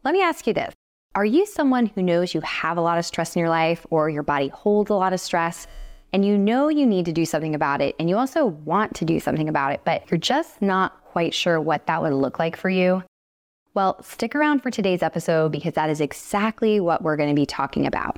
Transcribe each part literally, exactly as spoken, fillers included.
Let me ask you this. Are you someone who knows you have a lot of stress in your life, or your body holds a lot of stress, and you know you need to do something about it, and you also want to do something about it, but you're just not quite sure what that would look like for you? Well, stick around for today's episode, because that is exactly what we're going to be talking about.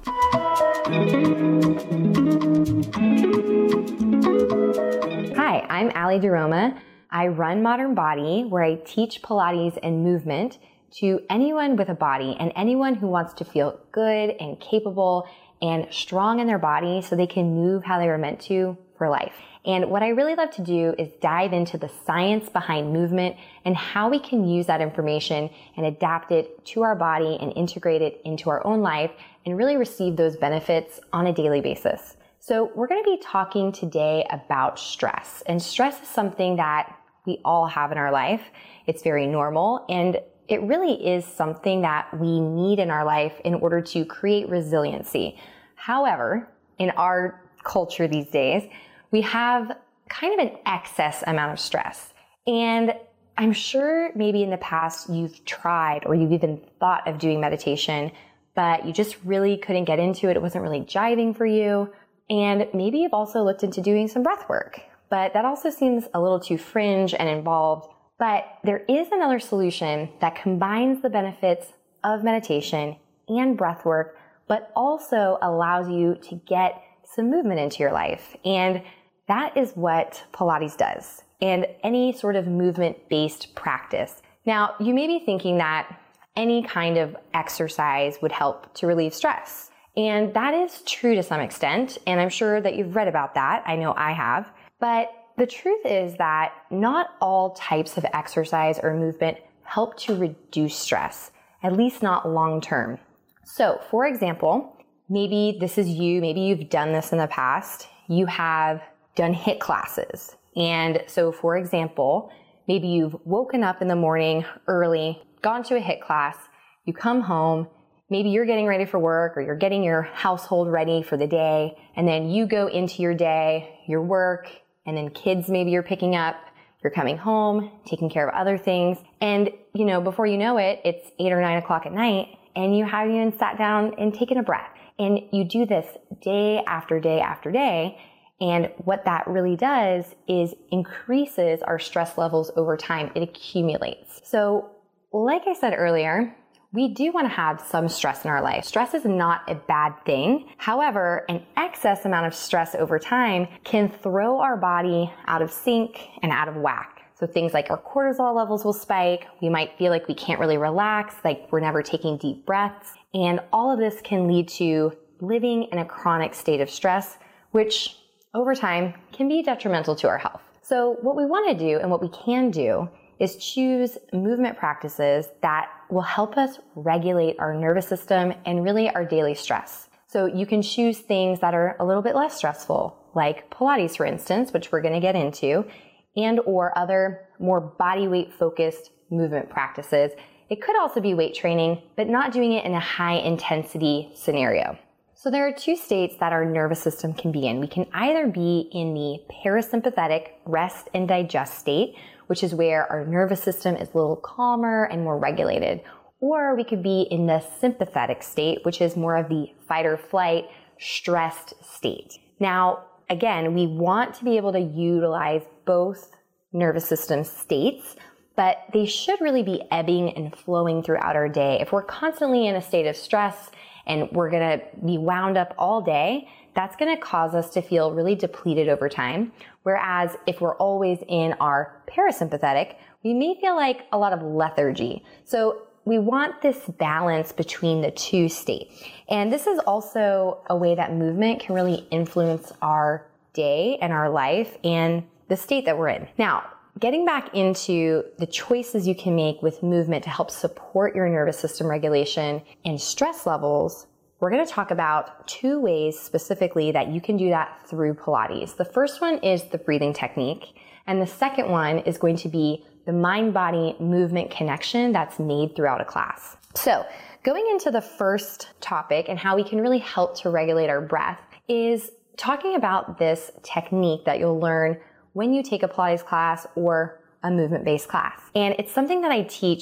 Hi, I'm Ali DeRoma. I run Modern Body, where I teach Pilates and movement to anyone with a body and anyone who wants to feel good and capable and strong in their body so they can move how they were meant to for life. And what I really love to do is dive into the science behind movement and how we can use that information and adapt it to our body and integrate it into our own life and really receive those benefits on a daily basis. So we're going to be talking today about stress. And stress is something that we all have in our life. It's very normal, and it really is something that we need in our life in order to create resiliency. However, in our culture these days, we have kind of an excess amount of stress. And I'm sure maybe in the past you've tried or you've even thought of doing meditation, but you just really couldn't get into it. It wasn't really jiving for you. And maybe you've also looked into doing some breath work, but that also seems a little too fringe and involved. But there is another solution that combines the benefits of meditation and breath work, but also allows you to get some movement into your life. And that is what Pilates does, and any sort of movement-based practice. Now, you may be thinking that any kind of exercise would help to relieve stress. And that is true to some extent, and I'm sure that you've read about that. I know I have. But the truth is that not all types of exercise or movement help to reduce stress, at least not long term. So, for example, maybe this is you, maybe you've done this in the past. You have done HIIT classes. And so, for example, maybe you've woken up in the morning early, gone to a HIIT class, you come home, maybe you're getting ready for work or you're getting your household ready for the day, and then you go into your day, your work, and then kids maybe you're picking up, you're coming home, taking care of other things. And, you know, before you know it, it's eight or nine o'clock at night, and you haven't even sat down and taken a breath. And you do this day after day after day. And what that really does is increases our stress levels over time. It accumulates. So like I said earlier, we do want to have some stress in our life. Stress is not a bad thing. However, an excess amount of stress over time can throw our body out of sync and out of whack. So things like our cortisol levels will spike. We might feel like we can't really relax, like we're never taking deep breaths. And all of this can lead to living in a chronic state of stress, which over time can be detrimental to our health. So what we want to do and what we can do is choose movement practices that will help us regulate our nervous system and really our daily stress. So you can choose things that are a little bit less stressful, like Pilates, for instance, which we're going to get into, and or other more body weight focused movement practices. It could also be weight training, but not doing it in a high intensity scenario. So there are two states that our nervous system can be in. We can either be in the parasympathetic rest and digest state, which is where our nervous system is a little calmer and more regulated. Or we could be in the sympathetic state, which is more of the fight or flight, stressed state. Now, again, we want to be able to utilize both nervous system states, but they should really be ebbing and flowing throughout our day. If we're constantly in a state of stress and we're gonna be wound up all day, that's gonna cause us to feel really depleted over time. Whereas if we're always in our parasympathetic, we may feel like a lot of lethargy. So we want this balance between the two states. And this is also a way that movement can really influence our day and our life and the state that we're in. Now, getting back into the choices you can make with movement to help support your nervous system regulation and stress levels, we're going to talk about two ways specifically that you can do that through Pilates. The first one is the breathing technique, and the second one is going to be the mind-body movement connection that's made throughout a class. So going into the first topic and how we can really help to regulate our breath is talking about this technique that you'll learn when you take a Pilates class or a movement-based class. And it's something that I teach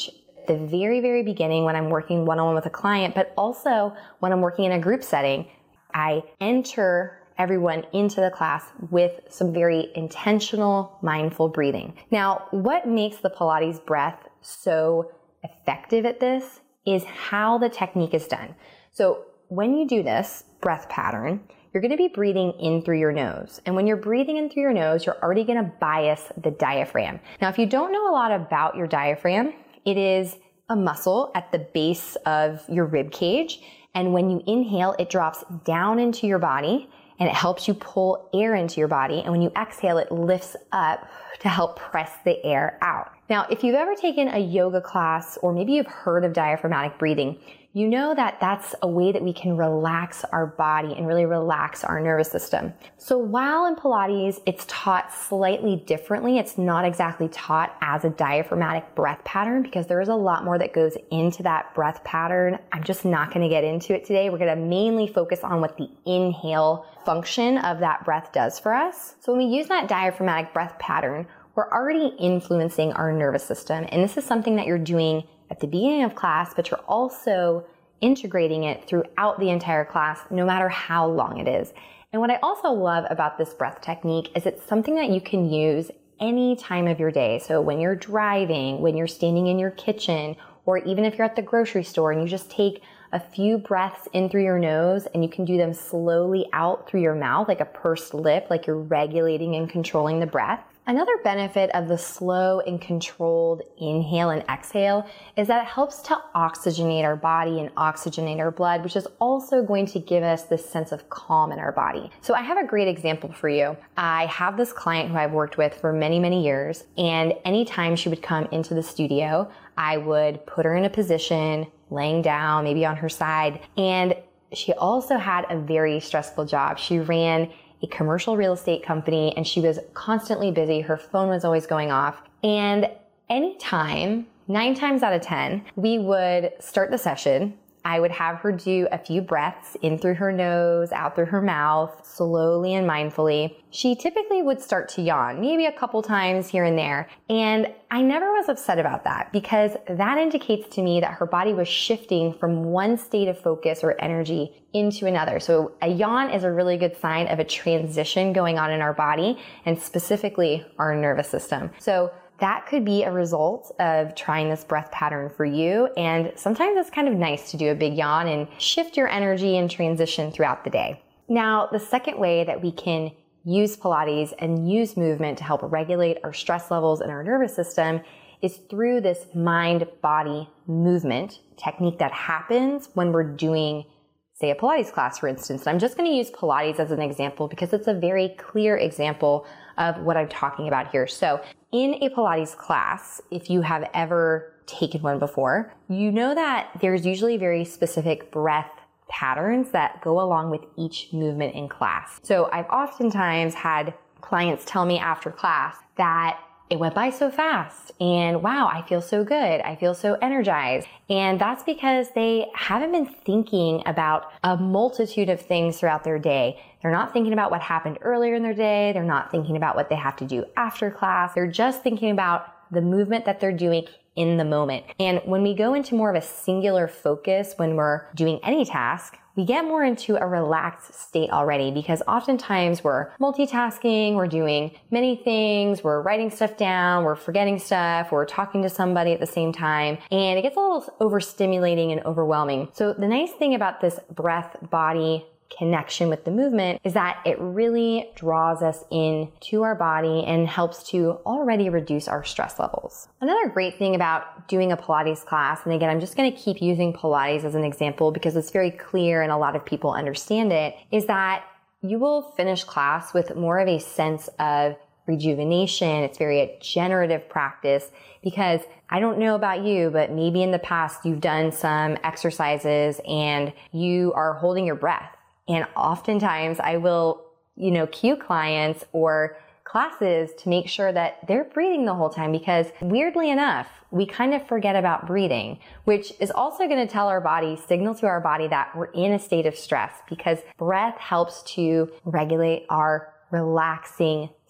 the very, very beginning when I'm working one-on-one with a client, but also when I'm working in a group setting, I enter everyone into the class with some very intentional, mindful breathing. Now, what makes the Pilates breath so effective at this is how the technique is done. So when you do this breath pattern, you're going to be breathing in through your nose. And when you're breathing in through your nose, you're already going to bias the diaphragm. Now, if you don't know a lot about your diaphragm, it is a muscle at the base of your rib cage. And when you inhale, it drops down into your body and it helps you pull air into your body. And when you exhale, it lifts up to help press the air out. Now, if you've ever taken a yoga class, or maybe you've heard of diaphragmatic breathing, you know that that's a way that we can relax our body and really relax our nervous system. So while in Pilates, it's taught slightly differently, it's not exactly taught as a diaphragmatic breath pattern because there is a lot more that goes into that breath pattern. I'm just not going to get into it today. We're going to mainly focus on what the inhale function of that breath does for us. So when we use that diaphragmatic breath pattern, we're already influencing our nervous system. And this is something that you're doing at the beginning of class, but you're also integrating it throughout the entire class, no matter how long it is. And what I also love about this breath technique is it's something that you can use any time of your day. So when you're driving, when you're standing in your kitchen, or even if you're at the grocery store and you just take a few breaths in through your nose and you can do them slowly out through your mouth, like a pursed lip, like you're regulating and controlling the breath. Another benefit of the slow and controlled inhale and exhale is that it helps to oxygenate our body and oxygenate our blood, which is also going to give us this sense of calm in our body. So I have a great example for you. I have this client who I've worked with for many, many years, and anytime she would come into the studio, I would put her in a position, laying down, maybe on her side, and she also had a very stressful job. She ran a commercial real estate company and she was constantly busy. Her phone was always going off. And anytime, nine times out of ten, we would start the session. I would have her do a few breaths in through her nose, out through her mouth, slowly and mindfully. She typically would start to yawn, maybe a couple times here and there. And I never was upset about that because that indicates to me that her body was shifting from one state of focus or energy into another. So a yawn is a really good sign of a transition going on in our body and specifically our nervous system. So that could be a result of trying this breath pattern for you. And sometimes it's kind of nice to do a big yawn and shift your energy and transition throughout the day. Now, the second way that we can use Pilates and use movement to help regulate our stress levels in our nervous system is through this mind-body movement technique that happens when we're doing, say, a Pilates class, for instance. And I'm just going to use Pilates as an example because it's a very clear example of what I'm talking about here. So in a Pilates class, if you have ever taken one before, you know that there's usually very specific breath patterns that go along with each movement in class. So I've oftentimes had clients tell me after class that it went by so fast and wow, I feel so good. I feel so energized. And that's because they haven't been thinking about a multitude of things throughout their day. They're not thinking about what happened earlier in their day. They're not thinking about what they have to do after class. They're just thinking about the movement that they're doing in the moment. And when we go into more of a singular focus when we're doing any task, we get more into a relaxed state already because oftentimes we're multitasking, we're doing many things, we're writing stuff down, we're forgetting stuff, we're talking to somebody at the same time, and it gets a little overstimulating and overwhelming. So the nice thing about this breath body connection with the movement is that it really draws us into our body and helps to already reduce our stress levels. Another great thing about doing a Pilates class, and again, I'm just going to keep using Pilates as an example because it's very clear and a lot of people understand it, is that you will finish class with more of a sense of rejuvenation. It's very a generative practice because I don't know about you, but maybe in the past you've done some exercises and you are holding your breath. And oftentimes I will, you know, cue clients or classes to make sure that they're breathing the whole time because weirdly enough, we kind of forget about breathing, which is also going to tell our body, signal to our body that we're in a state of stress because breath helps to regulate our relaxing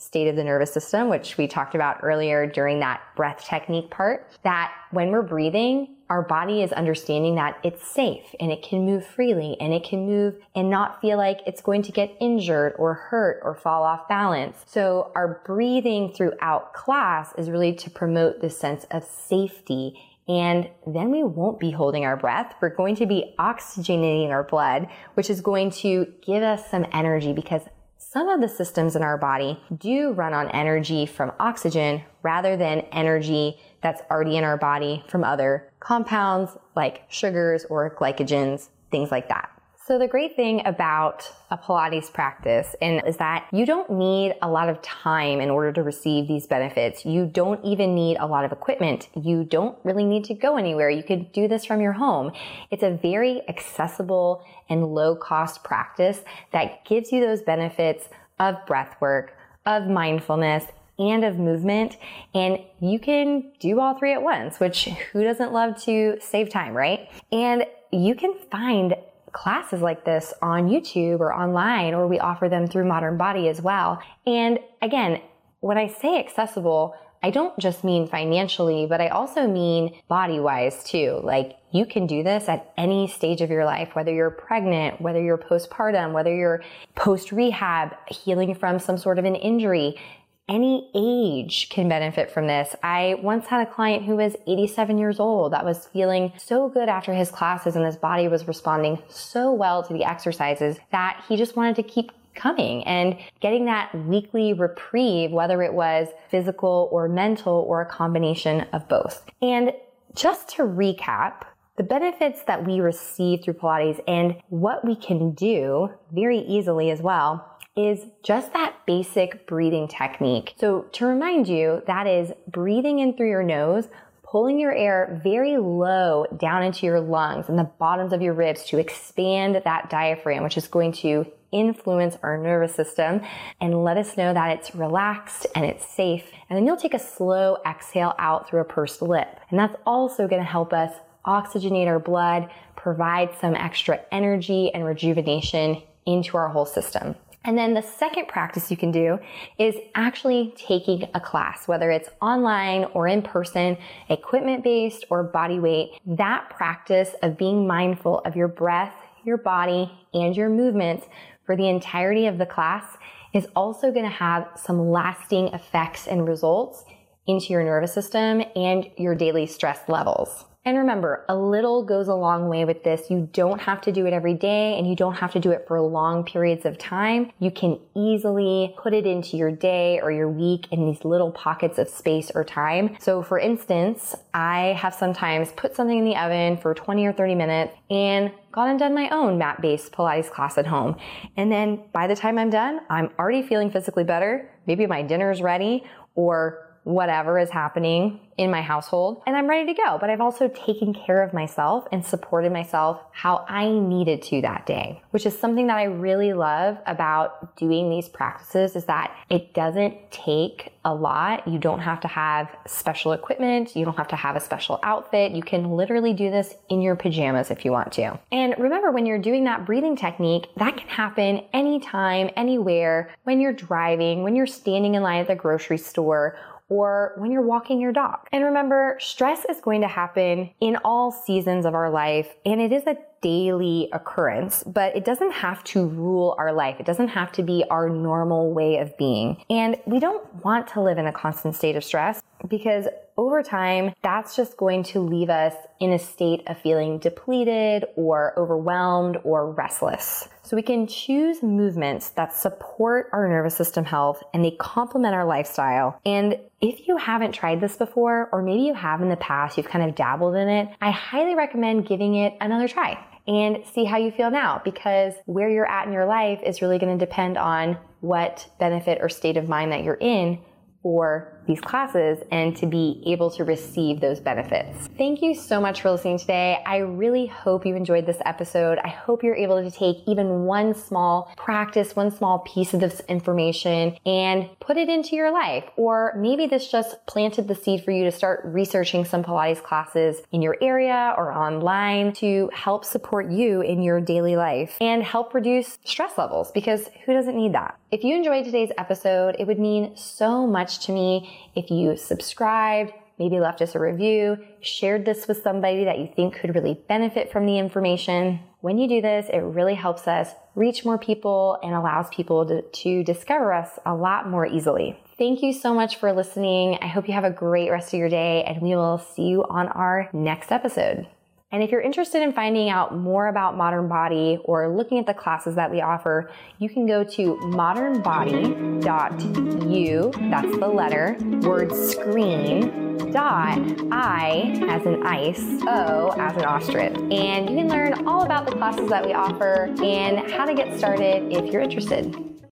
state of the nervous system, which we talked about earlier during that breath technique part, that when we're breathing, our body is understanding that it's safe and it can move freely and it can move and not feel like it's going to get injured or hurt or fall off balance. So our breathing throughout class is really to promote this sense of safety. And then we won't be holding our breath. We're going to be oxygenating our blood, which is going to give us some energy, because some of the systems in our body do run on energy from oxygen rather than energy that's already in our body from other compounds like sugars or glycogens, things like that. So the great thing about a Pilates practice and is that you don't need a lot of time in order to receive these benefits. You don't even need a lot of equipment. You don't really need to go anywhere. You could do this from your home. It's a very accessible and low cost practice that gives you those benefits of breath work, of mindfulness, and of movement. And you can do all three at once, which who doesn't love to save time, right? And you can find classes like this on YouTube or online, or we offer them through Modern Body as well. And again, when I say accessible, I don't just mean financially, but I also mean body-wise too. Like, you can do this at any stage of your life, whether you're pregnant, whether you're postpartum, whether you're post-rehab, healing from some sort of an injury. Any age can benefit from this. I once had a client who was eighty-seven years old that was feeling so good after his classes, and his body was responding so well to the exercises that he just wanted to keep coming and getting that weekly reprieve, whether it was physical or mental or a combination of both. And just to recap, the benefits that we receive through Pilates and what we can do very easily as well is just that basic breathing technique. So to remind you, that is breathing in through your nose, pulling your air very low down into your lungs and the bottoms of your ribs to expand that diaphragm, which is going to influence our nervous system and let us know that it's relaxed and it's safe. And then you'll take a slow exhale out through a pursed lip. And that's also going to help us oxygenate our blood, provide some extra energy and rejuvenation into our whole system. And then the second practice you can do is actually taking a class, whether it's online or in person, equipment-based or body weight. That practice of being mindful of your breath, your body, and your movements for the entirety of the class is also going to have some lasting effects and results into your nervous system and your daily stress levels. And remember, a little goes a long way with this. You don't have to do it every day, and you don't have to do it for long periods of time. You can easily put it into your day or your week in these little pockets of space or time. So for instance, I have sometimes put something in the oven for twenty or thirty minutes and gone and done my own mat-based Pilates class at home. And then by the time I'm done, I'm already feeling physically better. Maybe my dinner's ready, or whatever is happening in my household, and I'm ready to go. But I've also taken care of myself and supported myself how I needed to that day, which is something that I really love about doing these practices, is that it doesn't take a lot. You don't have to have special equipment. You don't have to have a special outfit. You can literally do this in your pajamas if you want to. And remember, when you're doing that breathing technique, that can happen anytime, anywhere, when you're driving, when you're standing in line at the grocery store, or when you're walking your dog. And remember, stress is going to happen in all seasons of our life, and it is a daily occurrence, but it doesn't have to rule our life. It doesn't have to be our normal way of being. And we don't want to live in a constant state of stress, because over time, that's just going to leave us in a state of feeling depleted or overwhelmed or restless. So we can choose movements that support our nervous system health and they complement our lifestyle. And if you haven't tried this before, or maybe you have in the past, you've kind of dabbled in it, I highly recommend giving it another try and see how you feel now, because where you're at in your life is really going to depend on what benefit or state of mind that you're in for these classes and to be able to receive those benefits. Thank you so much for listening today. I really hope you enjoyed this episode. I hope you're able to take even one small practice, one small piece of this information and put it into your life. Or maybe this just planted the seed for you to start researching some Pilates classes in your area or online to help support you in your daily life and help reduce stress levels, because who doesn't need that? If you enjoyed today's episode, it would mean so much to me if you subscribed, maybe left us a review, shared this with somebody that you think could really benefit from the information. When you do this, it really helps us reach more people and allows people to, to discover us a lot more easily. Thank you so much for listening. I hope you have a great rest of your day, and we will see you on our next episode. And if you're interested in finding out more about Modern Body or looking at the classes that we offer, you can go to modern body dot u, that's the letter, word screen, dot I as in ice, O as an ostrich. And you can learn all about the classes that we offer and how to get started if you're interested.